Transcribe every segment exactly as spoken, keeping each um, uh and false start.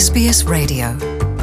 S B S Radio.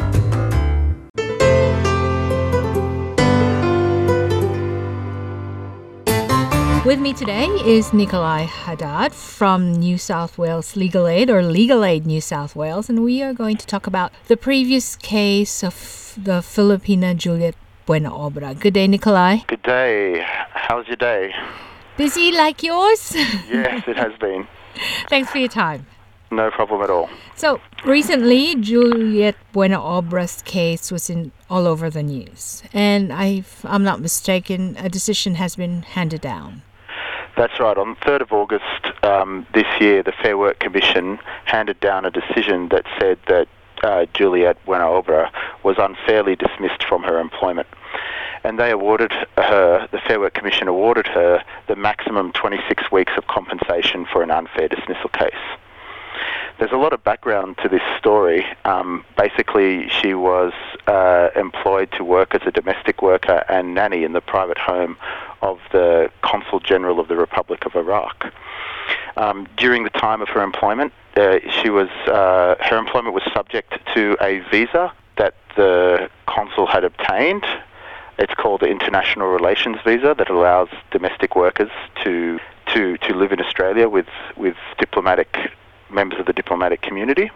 With me today is Nikolai Haddad from New South Wales Legal Aid, or Legal Aid New South Wales, and we are going to talk about the previous case of the Filipina Juliet Buena Obra. Good day, Nikolai. Good day. How's your day? Busy like yours? Yes, it has been. Thanks for your time. No problem at all. So, recently, Juliet Buena Obra's case was in all over the news. And if I'm not mistaken, a decision has been handed down. That's right. On the third of August um, this year, the Fair Work Commission handed down a decision that said that uh, Juliet Buena Obra was unfairly dismissed from her employment. And they awarded her, the Fair Work Commission awarded her the maximum twenty-six weeks of compensation for an unfair dismissal case. There's a lot of background to this story. Um, basically, she was uh, employed to work as a domestic worker and nanny in the private home of the Consul General of the Republic of Iraq. Um, during the time of her employment, uh, she was uh, her employment was subject to a visa that the consul had obtained. It's called the International Relations Visa that allows domestic workers to to to live in Australia with with diplomatic members of the diplomatic community.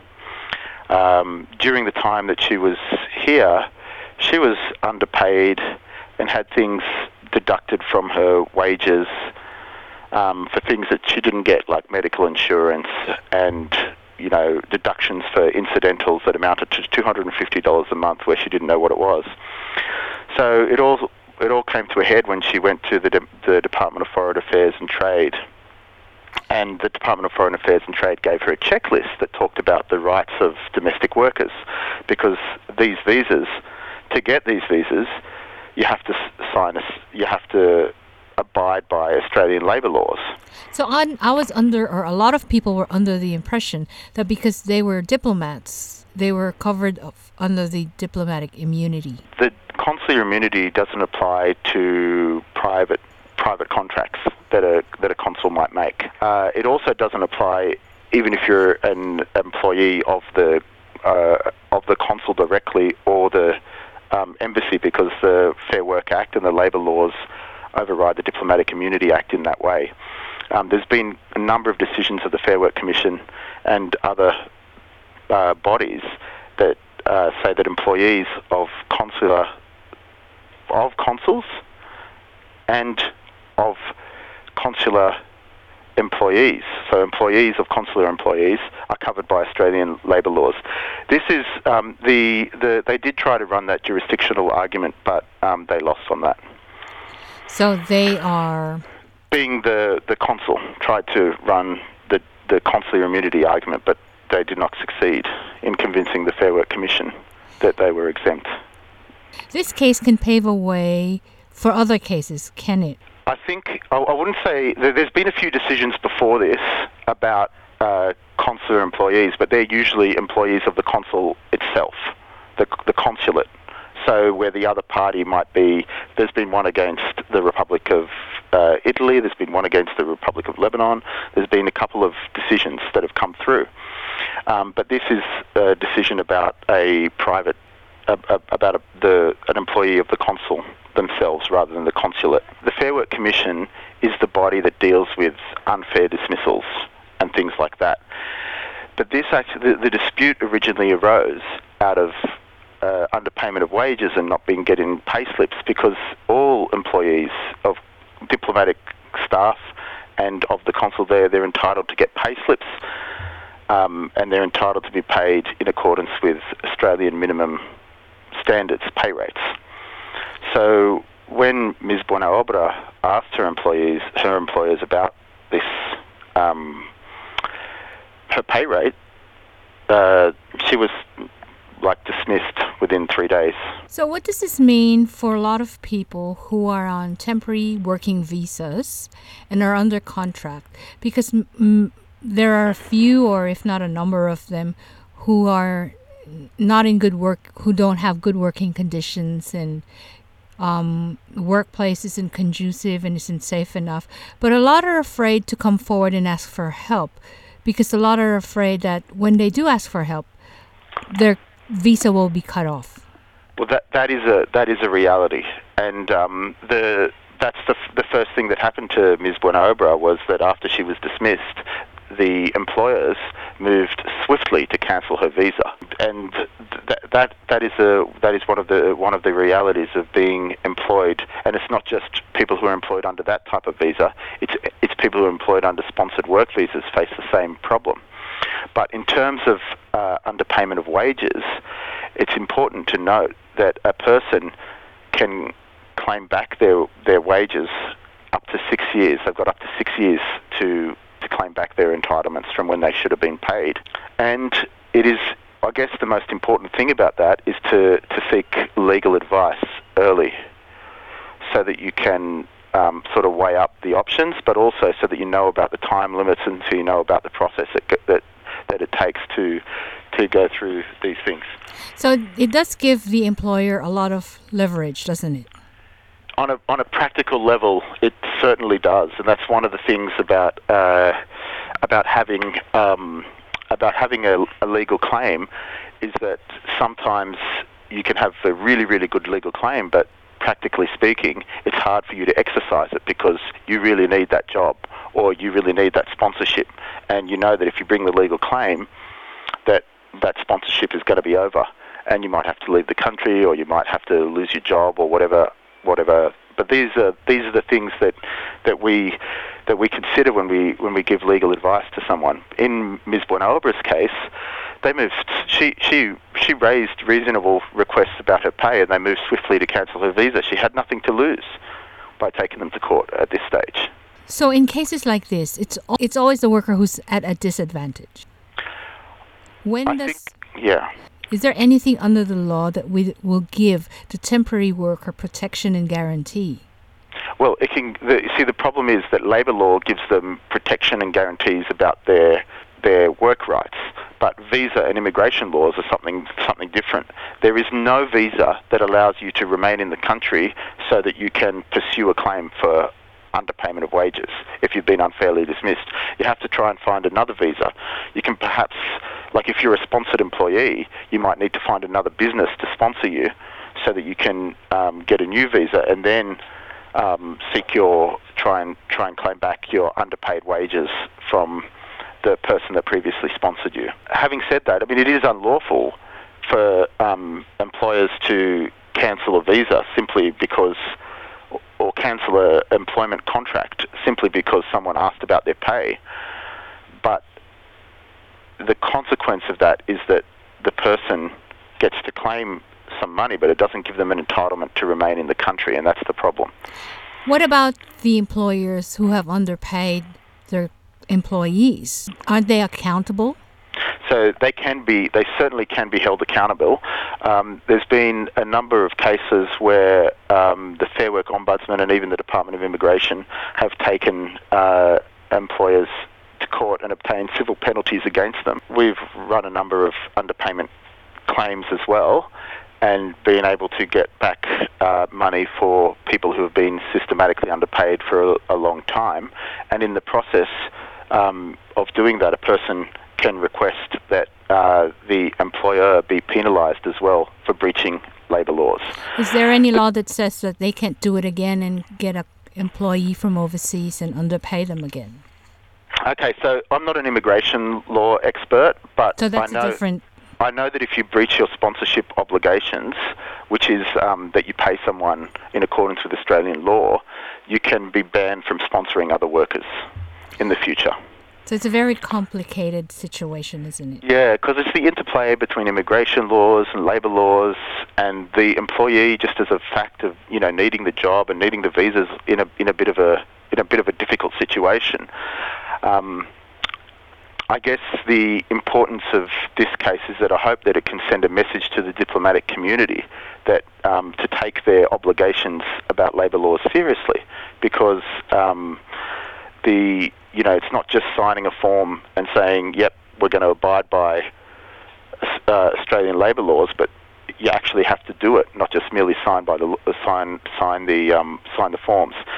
Um, during the time that she was here, she was underpaid and had things deducted from her wages um, for things that she didn't get, like medical insurance and, you know, deductions for incidentals that amounted to two hundred fifty dollars a month where she didn't know what it was. So it all it all came to a head when she went to the, De- the Department of Foreign Affairs and Trade. And the Department of Foreign Affairs and Trade gave her a checklist that talked about the rights of domestic workers, because these visas, to get these visas, you have to sign, a, you have to abide by Australian labour laws. So I, I was under, or a lot of people were under the impression that because they were diplomats, they were covered of, under the diplomatic immunity. The consular immunity doesn't apply to private private contracts that a that a consul might make. Uh, it also doesn't apply even if you're an employee of the uh, of the consul directly or the um, embassy, because the Fair Work Act and the labour laws override the Diplomatic Immunity Act in that way. Um, there's been a number of decisions of the Fair Work Commission and other uh, bodies that uh, say that employees of consular of consuls and of consular employees, so employees of consular employees, are covered by Australian labour laws. This is um, the the they did try to run that jurisdictional argument, but um, they lost on that. So they are being the the consul tried to run the the consular immunity argument, but they did not succeed in convincing the Fair Work Commission that they were exempt. This case can pave a way for other cases, can it? I think, I, I wouldn't say, there's been a few decisions before this about uh, consular employees, but they're usually employees of the consul itself, the, the consulate. So where the other party might be, there's been one against the Republic of uh, Italy, there's been one against the Republic of Lebanon, there's been a couple of decisions that have come through. Um, but this is a decision about a private, uh, about a, the an employee of the consul themselves rather than the consulate. The Fair Work Commission is the body that deals with unfair dismissals and things like that. But this actually, the, the dispute originally arose out of uh, underpayment of wages and not being getting pay slips, because all employees of diplomatic staff and of the consul there, they're entitled to get pay slips um, and they're entitled to be paid in accordance with Australian minimum standards, pay rates. So when Miz Buena Obra asked her employees, her employers about this, um, her pay rate, uh, she was like dismissed within three days. So what does this mean for a lot of people who are on temporary working visas and are under contract? Because mm, there are a few, or if not a number of them, who are not in good work, who don't have good working conditions, and um, workplace isn't conducive and isn't safe enough. But a lot are afraid to come forward and ask for help, because a lot are afraid that when they do ask for help, their visa will be cut off. Well, that that is a that is a reality, and um, the that's the the first thing that happened to Miz Buenaobra was that after she was dismissed, the employers moved swiftly to cancel her visa, and th- that that is a that is one of the one of the realities of being employed. And it's not just people who are employed under that type of visa; it's it's people who are employed under sponsored work visas face the same problem. But in terms of uh, underpayment of wages, it's important to note that a person can claim back their their wages up to six years. They've got up to six years to to claim back their entitlements from when they should have been paid. And it is, I guess, the most important thing about that is to, to seek legal advice early so that you can um, sort of weigh up the options, but also so that you know about the time limits and so you know about the process that that, that it takes to to go through these things. So it does give the employer a lot of leverage, doesn't it? On a on a practical level, it certainly does, and that's one of the things about uh, about having um, about having a, a legal claim, is that sometimes you can have a really really good legal claim, but practically speaking, it's hard for you to exercise it because you really need that job or you really need that sponsorship, and you know that if you bring the legal claim, that that sponsorship is going to be over, and you might have to leave the country or you might have to lose your job or whatever. Whatever, but these are these are the things that that we that we consider when we when we give legal advice to someone. In Miz Buenaobra's case, they moved. She she she raised reasonable requests about her pay, and they moved swiftly to cancel her visa. She had nothing to lose by taking them to court at this stage. So, in cases like this, it's it's always the worker who's at a disadvantage. When I does think, yeah. Is there anything under the law that we will give the temporary worker protection and guarantee? Well, it can. The, see, the problem is that labour law gives them protection and guarantees about their their work rights, but visa and immigration laws are something something different. There is no visa that allows you to remain in the country so that you can pursue a claim for underpayment of wages if you've been unfairly dismissed. You have to try and find another visa. You can perhaps, like if you're a sponsored employee, you might need to find another business to sponsor you so that you can um, get a new visa and then um, seek your, try and try and claim back your underpaid wages from the person that previously sponsored you. Having said that, I mean, it is unlawful for um, employers to cancel a visa simply because or cancel an employment contract simply because someone asked about their pay. But the consequence of that is that the person gets to claim some money, but it doesn't give them an entitlement to remain in the country, and that's the problem. What about the employers who have underpaid their employees? Aren't they accountable? So they can be, they certainly can be held accountable. Um, there's been a number of cases where um, the Fair Work Ombudsman and even the Department of Immigration have taken uh, employers to court and obtained civil penalties against them. We've run a number of underpayment claims as well and been able to get back uh, money for people who have been systematically underpaid for a, a long time. And in the process um, of doing that, a person can request that uh, the employer be penalised as well for breaching labour laws. Is there any law that says that they can't do it again and get an employee from overseas and underpay them again? Okay, so I'm not an immigration law expert, but so that's I know, a different... I know that if you breach your sponsorship obligations, which is um, that you pay someone in accordance with Australian law, you can be banned from sponsoring other workers in the future. So it's a very complicated situation, isn't it? Yeah, because it's the interplay between immigration laws and labour laws, and the employee, just as a fact of you know needing the job and needing the visas, in a in a bit of a in a bit of a difficult situation. Um, I guess the importance of this case is that I hope that it can send a message to the diplomatic community that um, to take their obligations about labour laws seriously, because um, the you know it's not just signing a form and saying, yep, we're going to abide by uh, Australian labour laws, but you actually have to do it, not just merely sign by the sign sign the um, sign the forms.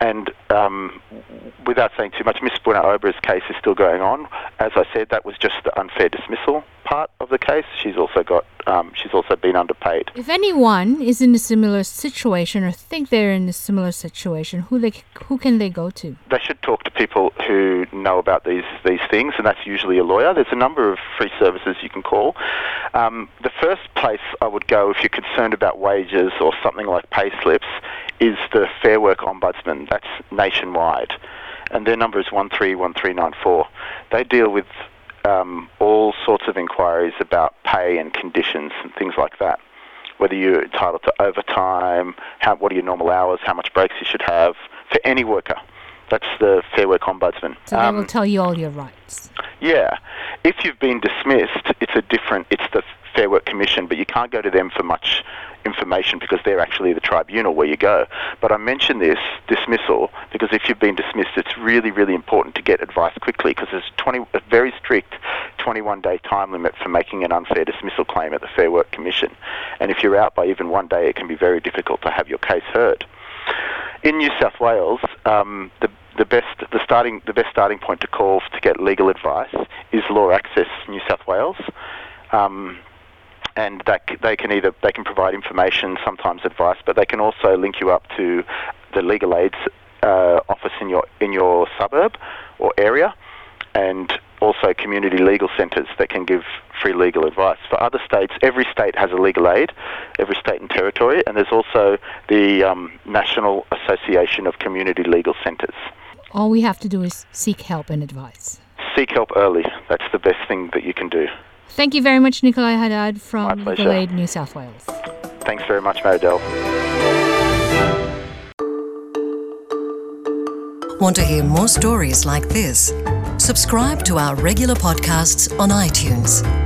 and um, without saying too much, Miss Buena-Obra's case is still going on. As I said, that was just the unfair dismissal part of the case. She's also got, um, she's also been underpaid. If anyone is in a similar situation or think they're in a similar situation, who they who can they go to? They should talk to people who know about these these things, and that's usually a lawyer. There's a number of free services you can call. Um, the first place I would go if you're concerned about wages or something like pay slips is the Fair Work Ombudsman. That's nationwide, and their number is one three one three nine four. They deal with um, all sorts of inquiries about pay and conditions and things like that. Whether you're entitled to overtime, how, what are your normal hours, how much breaks you should have for any worker. That's the Fair Work Ombudsman. So they um, will tell you all your rights. Yeah. If you've been dismissed, it's a different, it's the Fair Work Commission, but you can't go to them for much information because they're actually the tribunal where you go. But I mention this dismissal because if you've been dismissed, it's really, really important to get advice quickly because there's twenty, a very strict twenty-one day time limit for making an unfair dismissal claim at the Fair Work Commission. And if you're out by even one day, it can be very difficult to have your case heard. In New South Wales, um, the the best the starting the best starting point to call to get legal advice is Law Access New South Wales. Um, and that they can either they can provide information, sometimes advice, but they can also link you up to the legal aid uh, office in your in your suburb or area, and also community legal centres that can give free legal advice. For other states, every state has a legal aid, every state and territory, and there's also the um, National Association of Community Legal Centres. All we have to do is seek help and advice. Seek help early. That's the best thing that you can do. Thank you very much, Nikolai Haddad from Legal Aid New South Wales. Thanks very much, Maribel. Want to hear more stories like this? Subscribe to our regular podcasts on iTunes.